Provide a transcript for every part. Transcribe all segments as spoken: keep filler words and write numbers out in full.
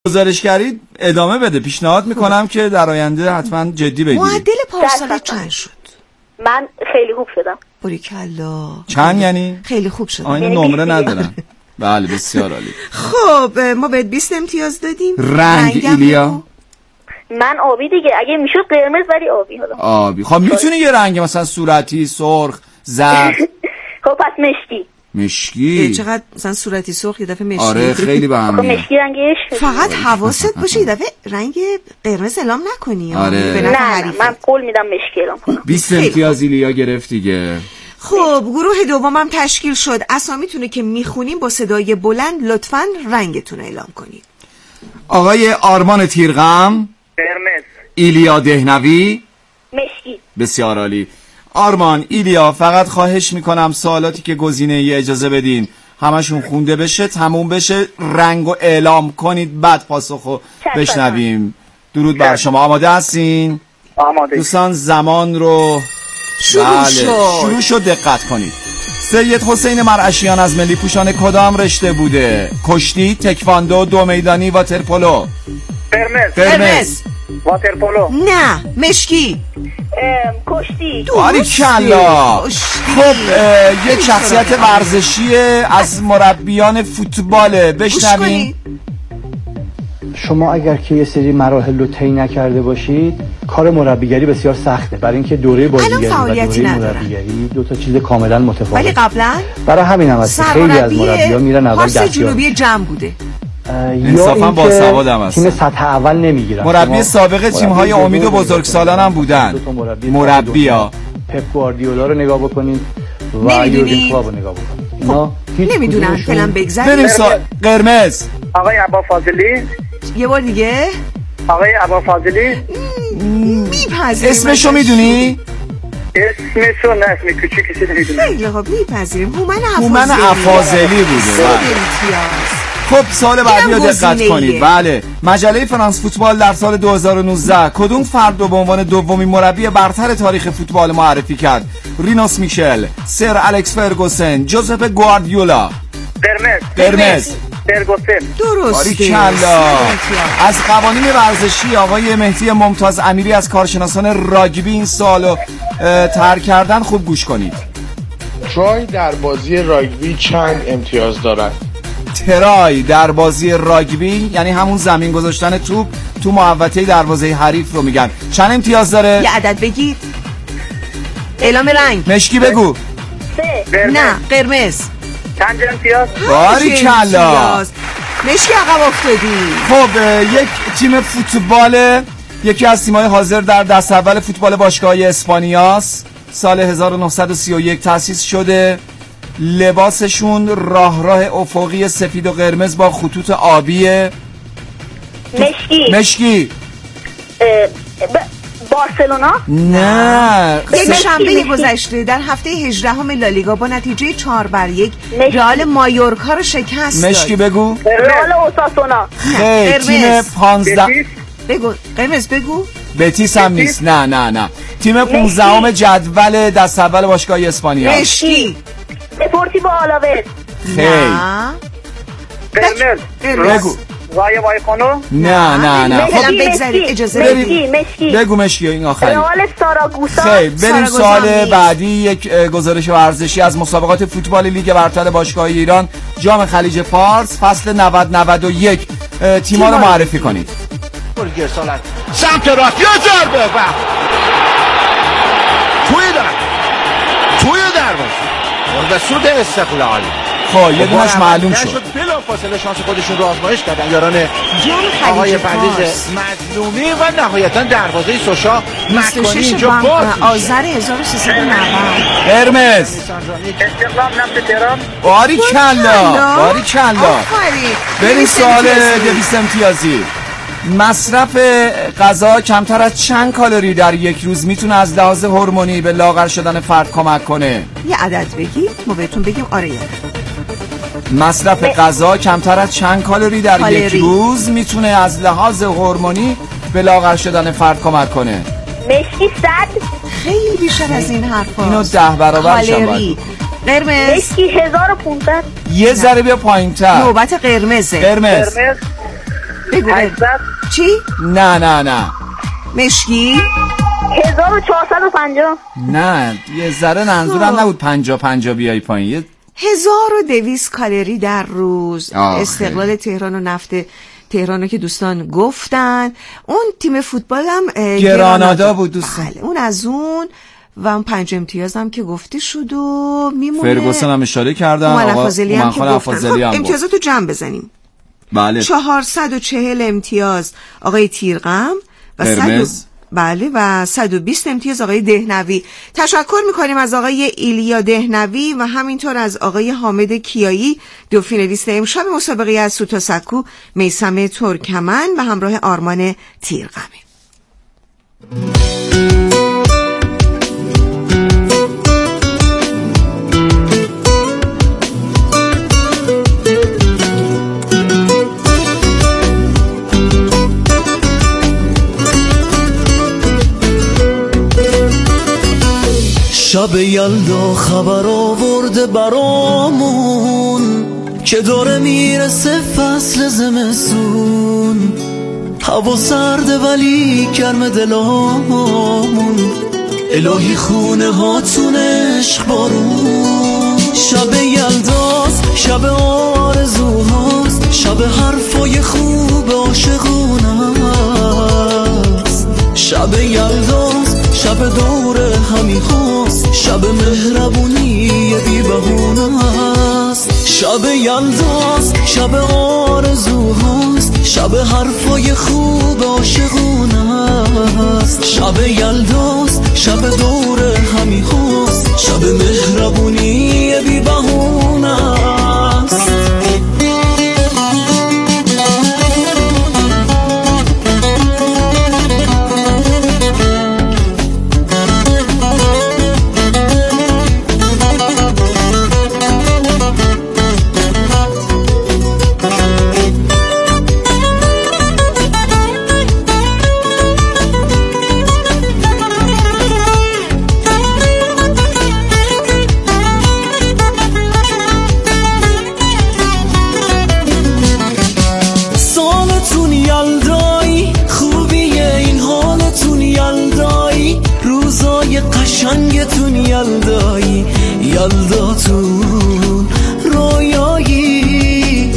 گزارشگری ادامه بده. پیشنهاد میکنم که در آینده حتما جدی بگیری. معدل پارسال چند شد؟ من خیلی خوب شدم. باریکلا. چند یعنی؟ خیلی خوب شد. آینه نمره ندارم. بله بسیار عالی. خب ما بهت بیست امتیاز دادیم. رنگ ایلیا؟ من آبی دیگه، اگه میشد قرمز ولی آبی حالا. آبی. خب میتونی یه رنگ مثلا صورتی، سرخ، زرد. خب پس مشکی. مشکی. چقدر مثلا صورتی سرخ یه دفعه مشکی. آره خیلی به هم میاد. خب مشکی رنگش. فقط حواست باشه یه دفعه رنگ قرمز اعلام نکنی. آره. به نه, نه من قول میدم مشکی اعلام کنم. بیست امتیاز ایلیا گرفت دیگه. خب گروه دومم تشکیل شد. اسامیتونه که میخونیم با صدای بلند لطفاً رنگتون اعلام کنید. آقای آرمان تیرغم، قرمز. ایلیا دهنوی، مشکی. بسیار عالی. آرمان، ایلیا، فقط خواهش میکنم سوالاتی که گزینه ای اجازه بدین همشون خونده بشه، تموم بشه، رنگو اعلام کنید، بعد پاسخو بشنویم. درود بر شما. آماده هستین؟ آماده. دوستان زمان رو شروع شد. شروع شد. دقت کنید. سید حسین مرعشیان از ملی پوشان کدام رشته بوده؟ کشتی، تکواندو، دو میدانی، واترپولو؟ قرمز. قرمز. واترپولو. نه مشکی. کشتی. باریکلا. خب یک شخصیت ورزشی از مربیان فوتباله، بشنوین. شما اگر که یه سری مراحل رو طی نکرده باشید کار مربیگری بسیار سخته، برای اینکه دوره بازیگری و دوره مربیگری دو تا چیز کاملا متفاوته. ولی قبلا برای همین هم هست خیلی از مربی‌ها میرن اول دستیار. جنوبی جمع بوده. انصافا با سواد هم هست. تیم سطح اول نمیگیرن. مربی سابق تیم‌های امید و بزرگسالان هم بودن. مربی‌ها پپ گواردیولا رو نگاه بکنید و یورگن کلوپ رو نگاه بکنید. اینا نمیدونن فعلا بگذاریم. بریم سا... قرمز. آقای ابا فاضلی. یه بار دیگه. آقای ابا فاضلی. میپذیریم. اسمشو میدونی؟ اسمشو نه، اسم کوچیکش نمیدونم. خیلی خوب میپذیریم. هومن افاضلی. هومن افاضلی بوده. خب سال بعدی رو دقت کنید. بله، مجله فرانس فوتبال در سال دو هزار و نوزده کدوم فرد رو به عنوان دومین مربی برتر تاریخ فوتبال معرفی کرد؟ رینوس میشل، سر الکس فرگوسن، جوزپ گواردیولا؟ قرمز. قرمز. فرگوسن. درسته. باریکلا. از قوانین ورزشی آقای مهدی ممتاز امیری از کارشناسان راگبی این سالو طرح کردن، خوب گوش کنید. ترای در بازی راگبی چند امتیاز دارد؟ ترای در بازی راگبی یعنی همون زمین گذاشتن توپ تو محوطه دروازه حریف رو میگن. چند امتیاز داره؟ یه عدد بگیر. اعلام رنگ. مشکی بگو. سه. نه قرمز. چند امتیاز؟ باریکلا. مشکی عقب افتادی. خب یک تیم فوتبال، یکی از تیم‌های حاضر در دست اول فوتبال باشگاه اسپانیاست. سال هزار و نهصد و سی و یک تأسیس شده. لباسشون راه راه افقی سفید و قرمز با خطوط آبیه. مشکی. مشکی. ب... بارسلونا؟ نه. یک شنبه گذشته در هفته هجدهم لالیگا با نتیجه چهار بر یک رئال مایورکا رو شکست داد. مشکی بگو. رئال اوساسونا. خیلی تیم پانزده. بگو قرمز بگو. بتیس هم نیست. نه نه نه. تیم پانزدهم جدول دست اول باشگاه اسپانیا. مشکی. دپورتیو آلاوز. خیلی. قرمز. بگو. وای وای خانو. نه نه نه. خب بگذارید اجازه بدید. مشکی. بگو مشکی این آخری. رئال ساراگوسا. خیلی بریم سال بعدی. یک گزارش ورزشی از مسابقات فوتبال لیگ برتر باشگاه ایران جام خلیج فارس فصل نود نود و یک تیم‌ها رو معرفی کنید. سمت راست یه ضربه و توی در توی دروازه به سود استقلال. خب یه دونش معلوم شد. بلا فاصله شانس خودشون رو آزمایش کردن یاران آقای پردیز مظلومی و نهایتا دروازه سوشا مکانی اینجا باز آذر هزار و سیصد و نود. قرمز. استقلال نفت تهران. باریکلا. باریکلا. بریم سوال دویست امتیازی. مصرف غذا کمتر از چند کالری در یک روز میتونه از لحاظ هورمونی به لاغر شدن فرد کمک کنه؟ یه عدد بگی ما بهتون بگیم آره یا نه. مصرف غذا کمتر از چند کالری در کالری. یک روز میتونه از لحاظ هورمونی به لاغر شدن فرد کمک کنه؟ مشکی صد. خیلی بیشتر از این حرفا. اینو ده برابرش هم باید. قرمز. مشکی هزار و پانصد. یه ذره بیا پایین‌تر. نوبت قرمزه. قرمز. قرمز بگو چی؟ نه نه نه مشکی؟ هزار و چهارصد و پنجاه. نه یه ذره منظورم نبود پنجاه پنجاه بیای پایین. هزار و دویست کالری در روز. آخه. استقلال تهران و نفت تهرانو که دوستان گفتن. اون تیم فوتبال هم گرانادا بود دوستان. بله اون از اون و اون پنج امتیاز هم که گفته شد و میمونه. فرگوسن هم اشاره کردن. اومن افاضلی هم که گفتن. خب امتیازاتو جمع بزنیم. بله. چهارصد و چهل امتیاز آقای تیرغم و قرمز. بله و صد و بیست امتیاز آقای دهنوی. تشکر میکنیم از آقای ایلیا دهنوی و همینطور از آقای حامد کیایی دو فینالیست امشب مسابقه از سوتا سکو، میثم ترکمن و همراه آرمان تیرغمی. شب یلدا خبر آورده برامون که داره میرسه فصل زمستون. هوا سرده ولی گرم دلامون. الهی خونه هاتون عشق بارون. شب یلداست شب آرزوهاست، شب حرفای خوب عاشقونه است. شب یلداست شب دور همی هاست، شب مهربونی بی بهونه است. شب یلداست شب آرزوهاست، شب حرفای خوب عاشقونه است. شب یلداست شب دور همی هاست، شب مهربونی بی بهونه است. قشنگتون یلدایی، یلداتون رویایی،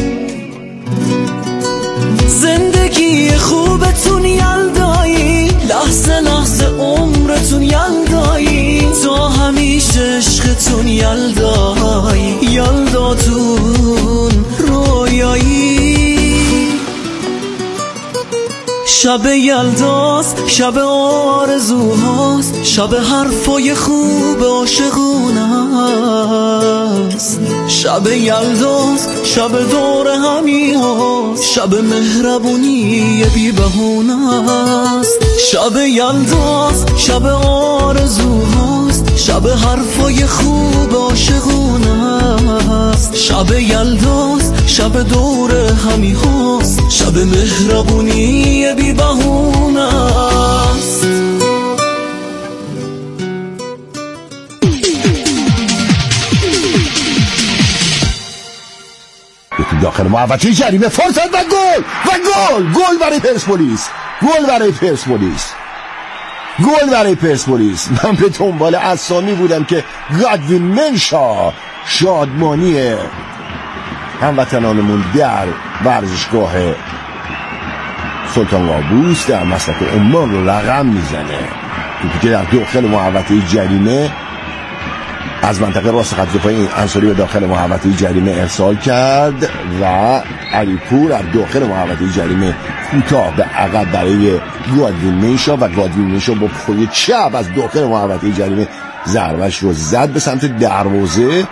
زندگی خوبتون یلدایی، لحظه لحظه عمرتون یلدایی، تا همیشه عشقتون یلدایی، یلداتون رویایی. شب یلداست شب آرزوهاست، شب حرفای خوب عاشقونه است. شب یلداست شب دور همی هاست، شب مهربونی بی بهونه است. شب یلداست شب آرزوهاست، شب حرفای خوب عاشقونه است. شب یلداست شب دور همی هاست، شب مهربونی بی بهونه است. داخل محوطه جریمه فرصت و گل و گل گل برای پرسپولیس، گل برای پرسپولیس، گل برای پرسپولیس. من به دنبال اسامی بودم که گادوین منشا شادمانی هموطنانمون در ورزشگاه سلطان قابوس در مسلک عمان رو رقم میزنه. توپی که در داخل محوطه جریمه از منطقه راست خط دفاعی انصاری به داخل محوطه جریمه ارسال کرد و علیپور در داخل محوطه جریمه کوتاه به عقب برای گادوین منشا و گادوین منشا با پای چپ از داخل محوطه جریمه ضربه‌اش رو زد به سمت دروازه.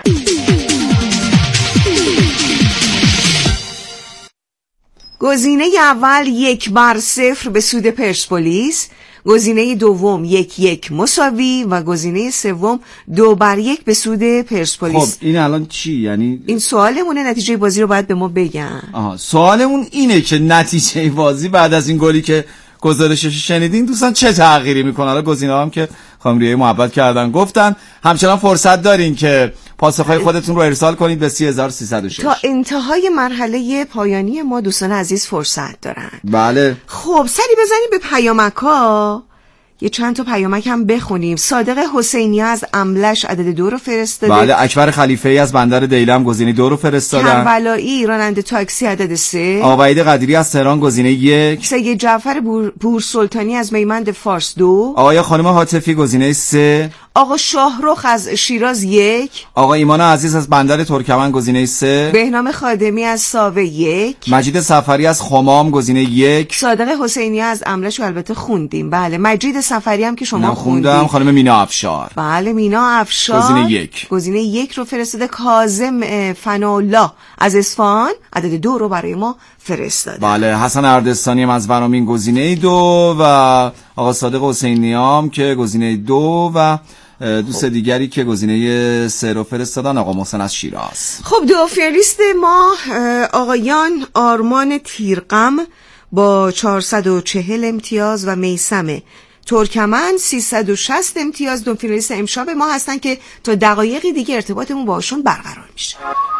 گزینه اول یک بر صفر به سود پرسپولیس، گزینه دوم یک یک مساوی و گزینه سوم دو بر یک به سود پرسپولیس. خب این الان چی؟ یعنی این سوالمونه، نتیجه بازی رو باید به ما بگن. آها سوالمون اینه که نتیجه بازی بعد از این گلی که گزارشش شنیدین دوستان چه تغییری میکنه؟ حالا گزینه‌ها هم که خانم ریای محبت کردن گفتن. همچنان فرصت دارین که پاسخهای خودتون رو ارسال کنید به سه هزار و سیصد و شش. تا انتهای مرحله پایانی ما دوستان عزیز فرصت دارن. بله. خب سری بزنیم به پیامک‌ها، یه چند تا پیامک هم بخونیم. صادق حسینی از املش عدد دو رو فرستاده. بله. اکبر خلیفه‌ای از بندر دیلم گزینه دو رو فرستادن. کربلایی راننده تاکسی عدد سه. آقا وحید قدیری از تهران گزینه یک. سید جعفر بور, بور سلطانی از میمند فارس دو. آقای خانم حاتفی گزینه سه. آقا شاهرخ از شیراز یک. آقا ایمان عزیز از بندر ترکمن گزینه سه. بهنام خادمی از ساوه یک. مجید سفری از خمام گزینه یک. صادق حسینی از املش البته خوندیم. بله. مجید سفری هم که شما خوندم. خانم مینا افشار. بله مینا افشار گزینه یک. گزینه یک رو فرستاده. کاظم فناالله از اصفهان عدد دو رو برای ما فرستاده. بله. حسن اردستانی هم از ورامین گزینه دو و آقا صادق حسینیام که گزینه دو و دوست دیگری که گزینه سه رو فرستادن آقا محسن از شیراز. خب دو فهرست ما آقایان آرمان تیرغم با چهارصد و چهل امتیاز و میثم ترکمن سیصد و شصت امتیاز دو فینالیست امشب ما هستن که تا دقایقی دیگه ارتباطمون باشون برقرار میشه.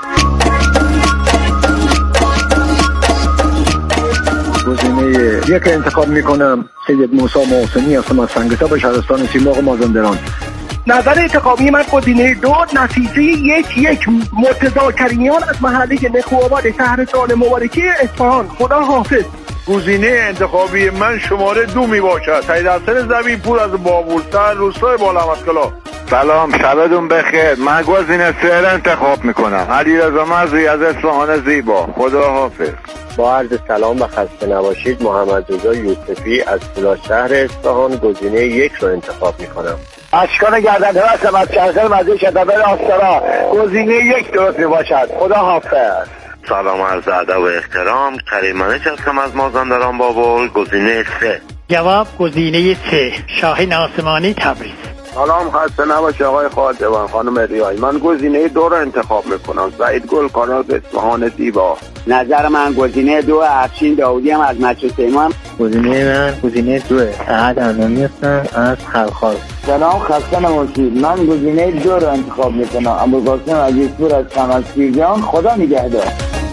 گزینه یک انتخاب میکنم سید موسی محسنی هستم از سنگسا شهرستان سیمرغ مازندران. نظر انتخابی من گزینه دو نتیجه یک یک مرتضی کریمیان از محله نخوآباد شهرستان مبارکی اصفهان. خدا حافظ. گزینه انتخابی من شماره دو می باشد. سید حسن زبی پور از بابولسر روستای بالامسکلا. سلام شبتون بخیر. من گزینه سه را انتخاب میکنم. علیرضا مزی از اصفهان زیبا. خدا حافظ. با عرض سلام و خسته نباشید. محمد رضا یوسفی از فولاد شهر اصفهان گزینه یک رو انتخاب میکنم. اشکان گردنده هستم از شهر مزید شتابر آستارا. گزینه یک درست می باشد. خدا حافظ. سلام عرض ادب و احترام. کریمانش هستم از مازندران بابل. گزینه سه. جواب گزینه سه. شاهین آسمانی تبریز. سلام خسته نباشه آقای خادمان خانم ریایی. من گزینه دو رو انتخاب میکنم. سعید گلکار از اصفهان زیبا. نظر من گزینه دو. افشین داودی هم از مچوسیمان. گزینه من گزینه دوه. سعد امامی هستم از خلخال. سلام خسته نباشید. من گزینه دو رو انتخاب میکنم. ابوالقاسم عزیزپور از شمسگیرجان. خدا نگهدار.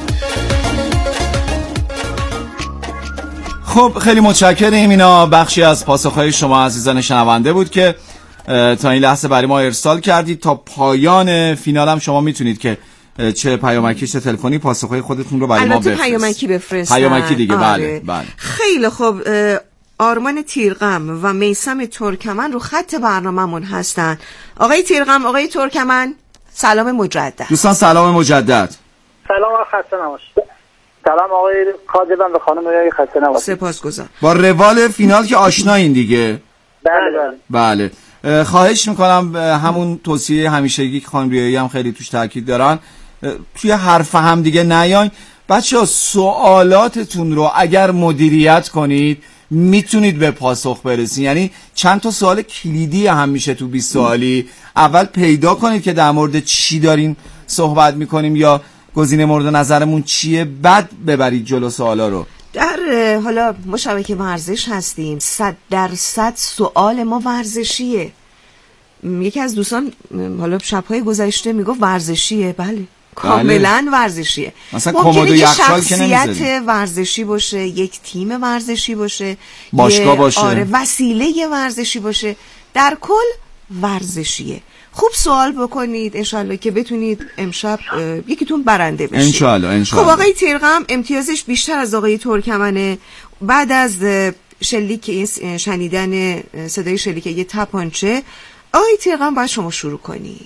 خب خیلی متشکریم. اینا بخشی از پاسخهای شما عزیزان شنونده بود که تا این لحظه برای ما ارسال کردید. تا پایان فینال هم شما میتونید که چه پیامکی چه تلفنی پاسخهای خودتون رو برای ما بفرستید. البته پیامکی بفرستید. پیامکی دیگه. آره. بله بله. خیلی خوب. آرمان تیرغم و میثم ترکمن رو خط برنامه‌مون هستن. آقای تیرغم، آقای ترکمن، سلام مجدد. دوستان سلام مجدد. سلام و خسته نباشید. سلام آقای کاظم و خانم ریایی خسته نباشید. سپاسگزارم. با روال فینال که آشنایین دیگه. بله بله. بله. خواهش میکنم همون توصیه همیشگی که خانم ریایی هم خیلی توش تاکید دارن، توی حرف هم دیگه نیاین. بچه‌ها سوالاتتون رو اگر مدیریت کنید میتونید به پاسخ برسید. یعنی چند تا سوال کلیدی هم میشه تو بیست سوالی. اول پیدا کنید که در مورد چی دارین صحبت میکنیم یا گزینه مورد نظرمون چیه، بعد ببرید جلو سوالا رو. در حالا ما شبکه ورزش هستیم، صد درصد سوال ما ورزشیه. یکی از دوستان حالا شبهای گذشته میگفت ورزشیه. بله کاملا بله. ورزشیه. مثلا کمد و یخچال که نمیذاریم. شخصیت ورزشی باشه، یک تیم ورزشی باشه، باشگاه باشه، آره وسیله ورزشی باشه، در کل ورزشیه. خوب سوال بکنید انشالله که بتونید امشب یکیتون برنده بشید انشالله انشالله. خب آقای تیرغم امتیازش بیشتر از آقای ترکمنه. بعد از شلیک شنیدن صدای شلیک یه تپانچه، آقای تیرغم باید شما شروع کنید.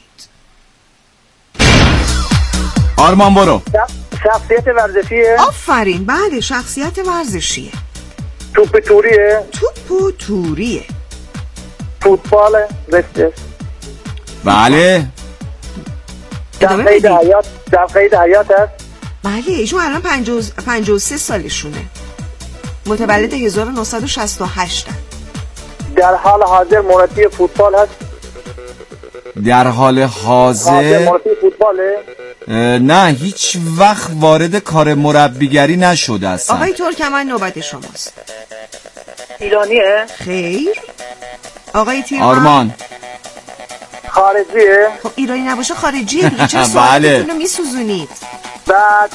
آرمان برو. شخصیت ورزشیه؟ آفرین. بله شخصیت ورزشیه. توپ توریه؟ توپ توریه. فوتباله؟ رشته؟ بله. در قید حیات در قید حیات هست؟ بله ایشون الان پنجاه و سه سالشونه. متولد هزار و نهصد و شصت و هشت. در حال حاضر مربی فوتبال هست؟ در حال حاضر مربی فوتباله؟ نه هیچ وقت وارد کار مربیگری نشده است. آقای ترکمن نوبت شماست. ایرانیه؟ خیر. آقای تیرغم. آرمان. خارجیه؟ خب ایرانی نباشه خارجیه دیگه. چرا سوالتون رو میسوزونید؟ بعد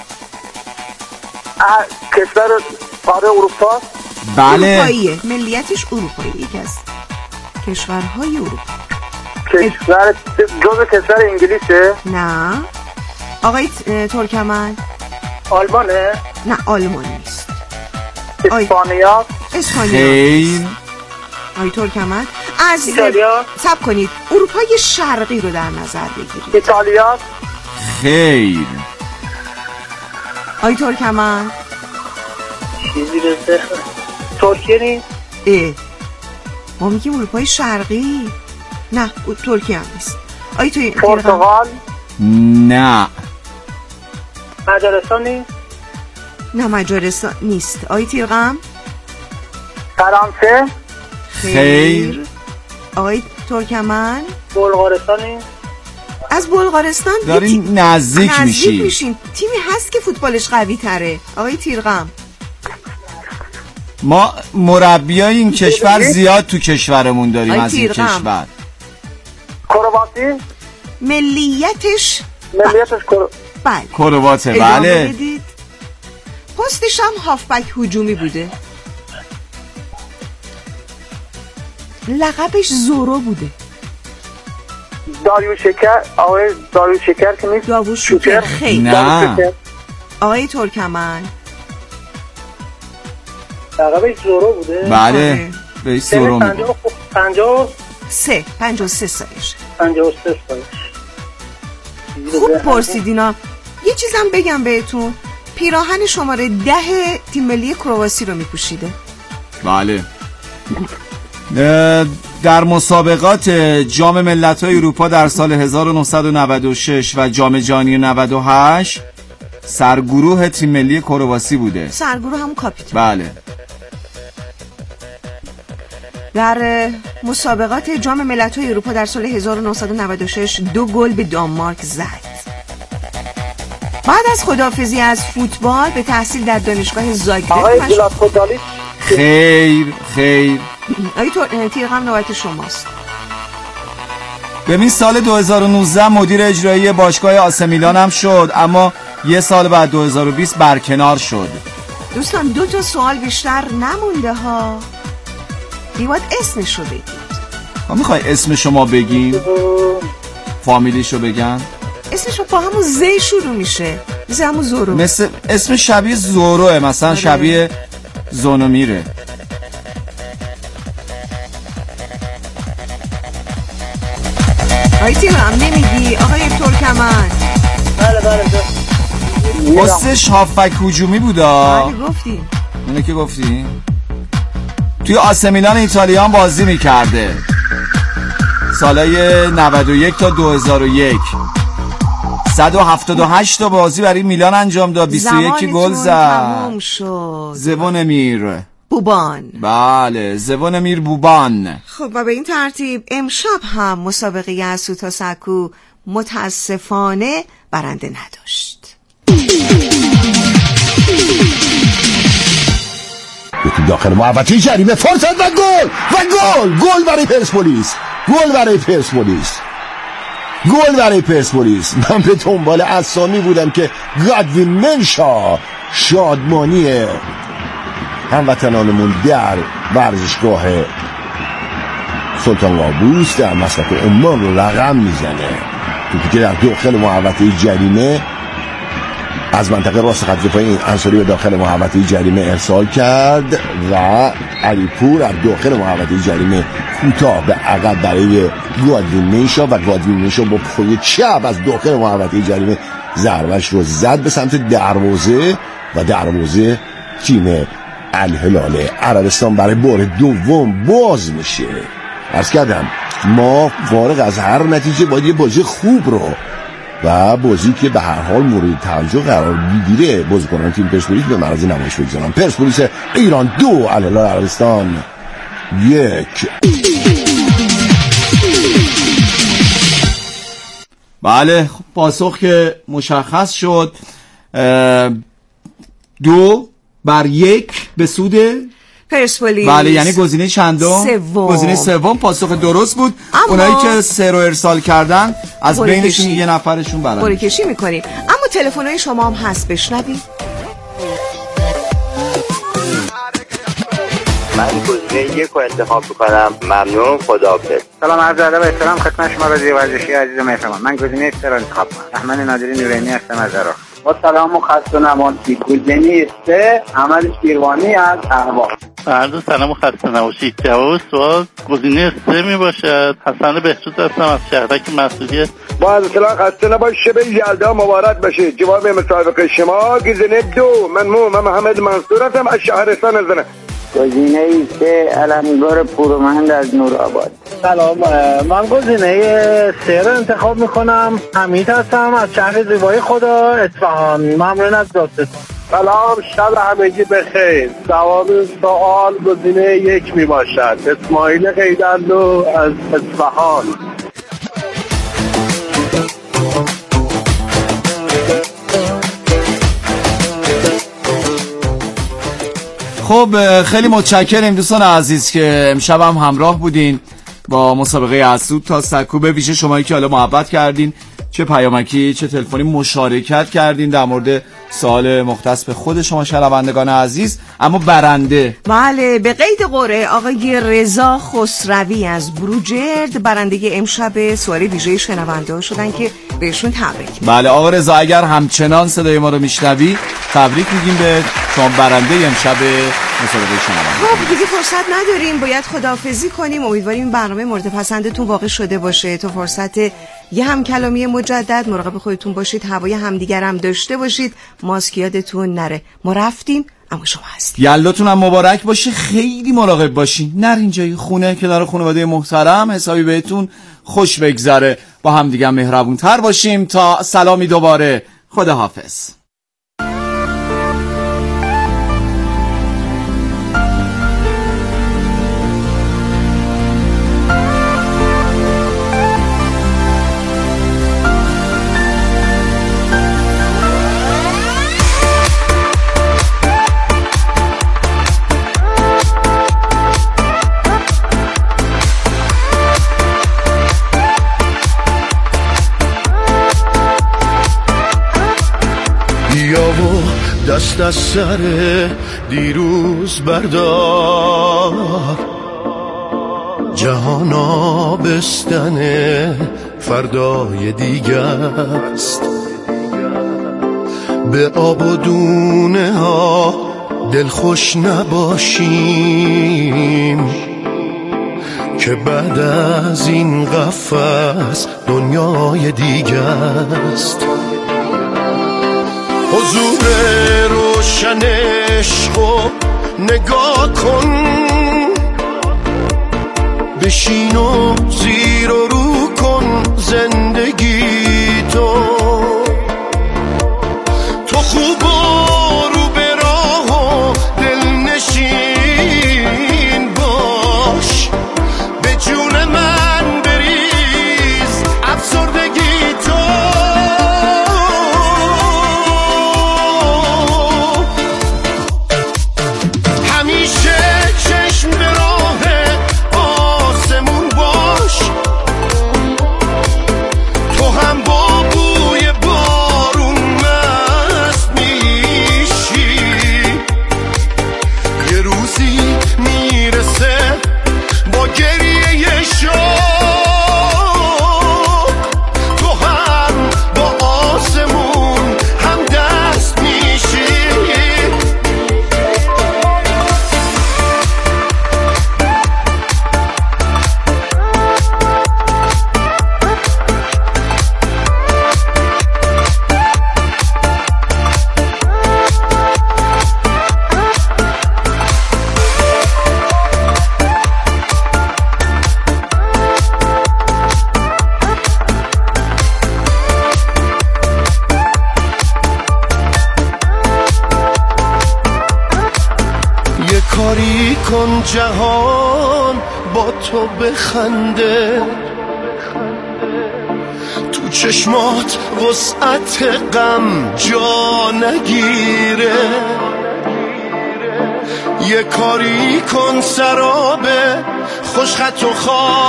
کشور آره اروپا؟ بله اروپاییه، ملیتش اروپایی، یکی از کشورهای اروپا. کشور جزء کشور انگلیسه؟ نه. آقای ترکمن؟ آلمانه؟ نه آلمان نیست. اسپانیا؟ اسپانیا. خیر. آقای ترکمن از ایتالیا؟ صبر کنید، اروپای شرقی رو در نظر بگیرید. ایتالیا؟ خیر. آقای ترکمن چیزی رسه ترکیه نیست؟ اه ما میگیم اروپای شرقی. نه ترکیه هم نیست. آقای توی پرتغال؟ نه. مجارستان نیست؟ نه مجارستان نیست. آقای تیرغم؟ فرانسه؟ خیر. آقای ترکمن؟ بلغارستان نیست؟ از بلغارستان داری نزدیک میشی. نزدیک میشین. تیمی هست که فوتبالش قوی تره. آقای تیرغم؟ ما مربیای این کشور زیاد تو کشورمون داریم. از این کشور کرواسی؟ ملیتش ملیتش کرو... بله کرواته. بله. پستش هم هافبک هجومی بوده. لقبش زورو بوده. داریوش شکر؟ آقای داریوش شکر که نیست؟ داوود شکر. خیلی. نه. آقای ترکمن لقبش زورو بوده؟ بله بهش زورو میگه. پنجاه سه پنجاه و سه سالش. پنجاه و سه سالش. خوب پرسیدینا. یه چیزم بگم بهتون، پیراهن شماره ده تیم ملی کرواسی رو میپوشیده. بله. در مسابقات جام ملت‌های اروپا در سال هزار و نهصد و نود و شش و جام جهانی نود و هشت سرگروه تیم ملی کرواسی بوده. سرگروه هم کاپیتان. بله. در مسابقات جام ملت‌های اروپا در سال هزار و نهصد و نود و شش دو گل به دانمارک زد. بعد از خداحافظی از فوتبال به تحصیل در دانشگاه زاگرب. آقای گلاتکودالی؟ خیر خیر. آقای تیرغم نوبت شماست. ببین سال دو هزار و نوزده مدیر اجرایی باشگاه آسه میلان هم شد، اما یه سال بعد دو هزار و بیست برکنار شد. دوستان دو تا سوال بیشتر نمونده ها. دیواد اسمشو بگید. ما میخوای اسم شما بگیم؟ فامیلیشو بگن؟ اسمشو با همون زی شروع میشه. مثل همون زورو. مثل اسم شبیه زوروه، مثلا آره. شبیه زونومیره. آقای تیرغم نمیگی؟ آقای ترکمن؟ بله بله. پستش هافبک هجومی بودا. بله گفتی. اینه که گفتی؟ توی آسه میلان ایتالیا هم بازی میکرده سالای نود و یک تا دو هزار و یک. صد و هفتاد و هشت تا بازی برای میلان انجام داد. بیست و یک گل زد. زوونمیر بوبان. بله زوونمیر بوبان. خب و به این ترتیب امشب هم مسابقه از سوتا سکو متاسفانه برنده نداشت. یکی داخل محوطه جریمه، فرصت و گل و گل گل برای پرسپولیس، گل برای پرسپولیس، گل برای پرسپولیس. من به دنبال اسامی بودم که گادوین منشا شادمانی هموطنانمون در ورزشگاه سلطان قابوس در مسقط عمان رو رقم میزنه. توپی که در داخل محوطه جریمه از منطقه راست خط دفاعی انصاری به داخل محوطه جریمه ارسال کرد و علیپور از داخل محوطه جریمه کوتاه به عقب برای گادوین منشا و گادوین منشا با پای چپ از داخل محوطه جریمه ضربه‌اش رو زد به سمت دروازه و دروازه تیم الهلال عربستان برای بار دوم باز میشه. عرض کردم ما فارغ از هر نتیجه باید یه بازی خوب رو و بازی که به هر حال مورد توجه قرار بگیره بازیکنان تیم پرسپولیس به معرض نمایش بگذارن. پرسپولیس ایران دو، الهلال عربستان یک. بله پاسخ که مشخص شد، دو بر یک به سود پرسپولیس. بله، یعنی گزینه چندم؟ سوم. گزینه سوم پاسخ درست بود. اما... اونایی که سه رو ارسال کردن از بینشون یه نفرشون برن قرعه کشی میکنیم. اما تلفن‌های شما هم هست، بشنویم. من گزینه یک رو انتخاب میکنم. ممنون، خداحافظ. سلام، عرض ادب و احترام خدمت شما رادیو ورزشی عزیز و مهربان. من گزینه سه رو انتخاب میکنم. احمد نادری نورینی هستم از عراق. با سلام و خسته نباشید. گزینه سه عمل شیروانی از اهواز. عرض سلام و خسته نباشید. جواب سوال گزینه سه می باشد. حسن بهسود هستم از شهرک مسئولیت. با عرض سلام خسته نباشید. شب یلدا مبارک باشه. جواب مسابقه شما گزینه دو. من مو من محمد منصور هستم از شهرستان زنه. گزینه سه علمگار پورمند از نورآباد. سلام، من گزینه سه رو انتخاب میکنم. حمید هستم از شهر زیبای خدا اصفهان. ممنون از داستان. سلام، شب همگی بخیر. جواب سوال گزینه یک می باشد. اسماعیل قیدرلو از اصفهان. خب خیلی متشکرم دوستان عزیز که امشب هم همراه بودین با مسابقه از سود تا سکو. به ویژه شمایی که حالا محبت کردین، چه پیامکی چه تلفنی مشارکت کردین در مورد سوال مختص به خود شما شنوندگان عزیز. اما برنده، بله، به قید قرعه آقای رضا خسروی از بروجرد برنده امشب سوال ویژه شنونده شدن که بهشون تبریک. بله آقا رضا، اگر همچنان صدای ما رو میشنوی تبریک میگیم به شما برنده امشب مسابقه شنونده. خب دیگه فرصت نداریم، باید خداحافظی کنیم. امیدواریم این برنامه مورد پسندتون واقع شده باشه. تو فرصت یه هم کلامی مجدد، مراقب خودتون باشید، هوای همدیگر هم داشته باشید، ماسک یادتون نره. ما رفتیم اما شما هستید. یلداتون هم مبارک باشه. خیلی مراقب باشین، نرین جای خونه که داره خانواده محترم حسابی بهتون خوش بگذره. با هم دیگه مهربون تر باشیم. تا سلامی دوباره، خداحافظ. دست از سر دیروز بردار، جهان آبستن فردای دیگه است. به آب و دونه ها دلخوش نباشیم که بعد از این قفس دنیای دیگه است. حضور روشن عشقو نگاه کن، بشین و زیر و رو کن زندگی تو. تو خوب و رو به راه و دلنشین باش، به جون من بریز افسردگی تو. کن جهان با تو بخنده، تو چشمات وسعت غم جا نگیره. یه کاری کن سرابه خوشخط و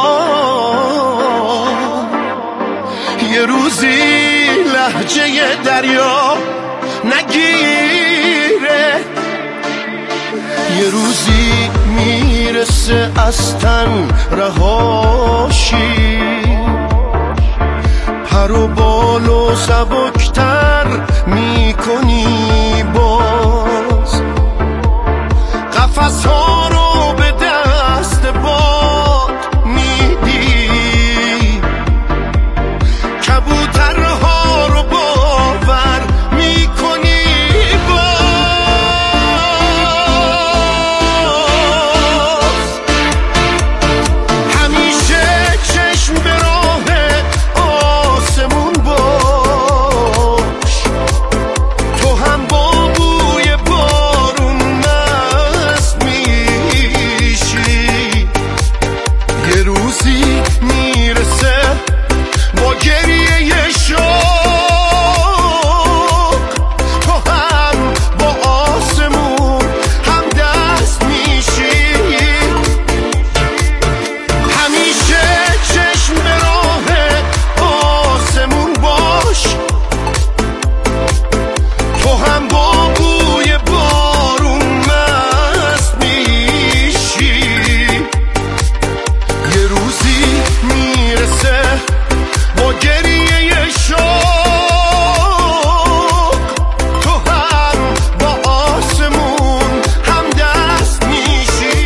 خواه، یه روزی لهجه دریا نگیره، یه روزی میرسه از تن رهاشی، پر و بال و سبکتر میکنی باز، قفس ها رو به دست باد میدی، کبوترها رو باور میکنی باز، همیشه چشم به راه آسمون باش، تو هم با بوی بارون مست میشی، یه روزی میرسه با گریه شوق، تو هم با آسمون هم دست میشی، همیشه چشم به راه آسمون باش، تو هم با بوی بارون مست میشی، یه روزی میرسه با گریه شوق، تو هم با آسمون هم دست میشی.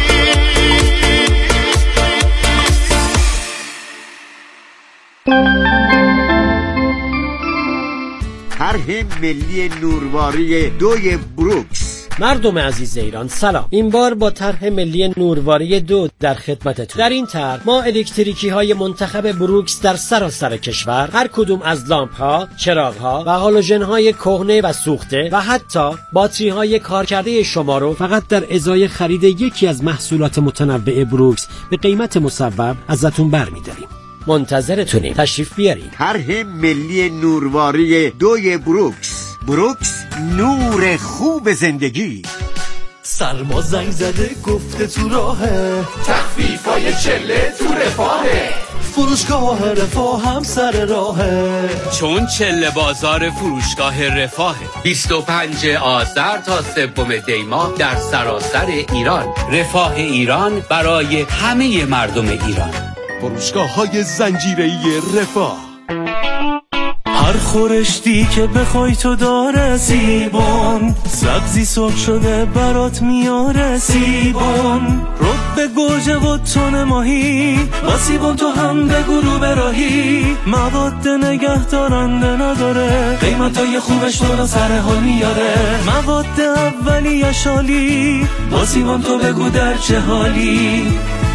طرح ملی نورواری دوی بروکس. مردم عزیز ایران سلام. این بار با طرح ملی نورواری دو در خدمتتون. در این طرح ما الکتریکی های منتخب بروکس در سراسر کشور، هر کدوم از لامپ ها، چراغ ها و هالوژن های کهنه و سوخته و حتی باتری های کارکرده شما رو فقط در ازای خرید یکی از محصولات متنوع بروکس به قیمت مصوب ازتون برمی‌داریم. منتظرتونیم، تشریف بیارید. طرح ملی نورواری دوی بروکس. بروکس، نور خوب زندگی. سرما زنگ زده گفته تو راهه، تخفیفای چله تو رفاهه، فروشگاه رفاه هم سر راهه، چون چله بازار فروشگاه رفاهه. بیست و پنجم آذر تا سوم دی ماه در سراسر ایران. رفاه ایران برای همه مردم ایران. فروشگاه های زنجیره‌ای رفاه. هر خورشتی که بخوای تو داره سیبون، سبزی سرخ شده برات میاره سیبون، رب گوجه و تون ماهی با سیبون تو هم به گروه براهی، مواد نگه دارنده نداره، قیمتای خوبش تو رو سر حال میاره، مواد اولیه شالی با سیبون تو بگو در چه حالی.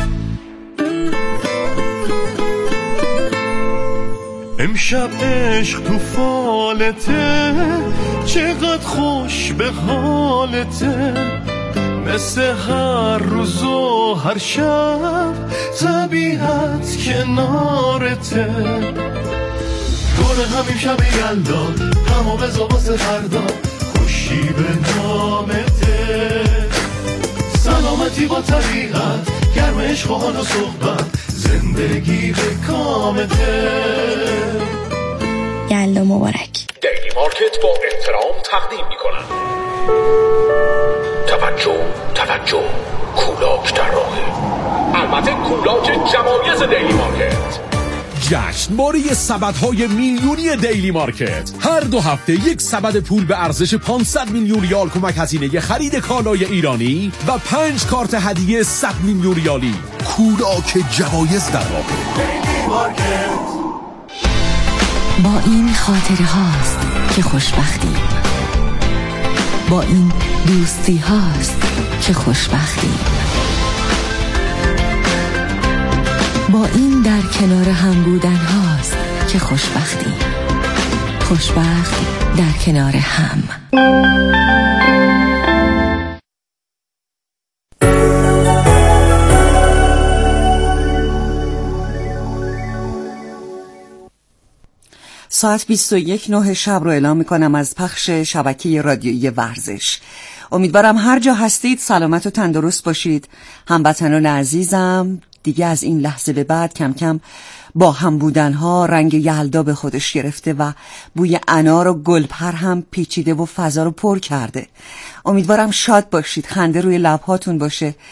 امشب عشق تو فالته، چقدر خوش به حالته، مثل هر روز و هر شب طبیعت کنارته، دور همین شب یلدا همو بزا واسه فردا، خوشی به نامته، سلامتی با طبیعت، گرم عشق و حال و صحبت، زندگی به کامته. یلدا مبارک. دیلی مارکت با احترام تقدیم می‌کنند. توجه توجه، کولاک در راهه. البته کولاک جوایز دیلی مارکت. جشنواره سبدهای میلیونی دیلی مارکت. هر دو هفته یک سبد پول به ارزش پانصد میلیون ریال کمک هزینه خرید کالای ایرانی و پنج کارت هدیه صد میلیون ریالی. کولاک جوایز در راه. دیلی مارکت. با این خاطره هاست که خوشبختیم، با این دوستی هاست که خوشبختیم، با این در کنار هم بودن هاست که خوشبختیم. خوشبخت در کنار هم. ساعت بیست و یک نه شب رو اعلام میکنم از پخش شبکه رادیویی ورزش. امیدوارم هر جا هستید سلامت و تندرست باشید. هموطنان عزیزم، دیگه از این لحظه به بعد کم کم با هم بودنها رنگ یلدا به خودش گرفته و بوی انار و گلپر هم پیچیده و فضا رو پر کرده. امیدوارم شاد باشید، خنده روی لبهاتون باشه،